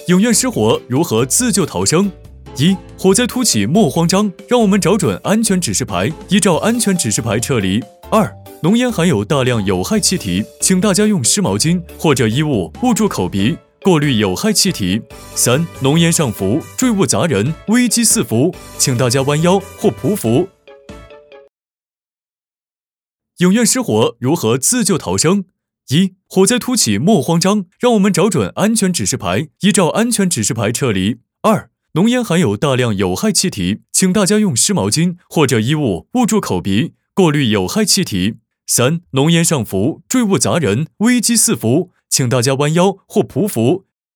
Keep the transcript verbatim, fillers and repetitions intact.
影院失火如何自救逃生？一、火灾突起莫慌张，让我们找准安全指示牌，依照安全指示牌撤离。二、浓烟含有大量有害气体，请大家用湿毛巾或者衣物捂住口鼻，过滤有害气体。三、浓烟上浮，坠物砸人，危机四伏，请大家弯腰或匍匐。影院失火如何自救逃生？一、火灾突起莫慌张，让我们找准安全指示牌，依照安全指示牌撤离。二、浓烟含有大量有害气体，请大家用湿毛巾或者衣物捂住口鼻，过滤有害气体。三、浓烟上浮，坠物砸人，危机四伏，请大家弯腰或匍匐，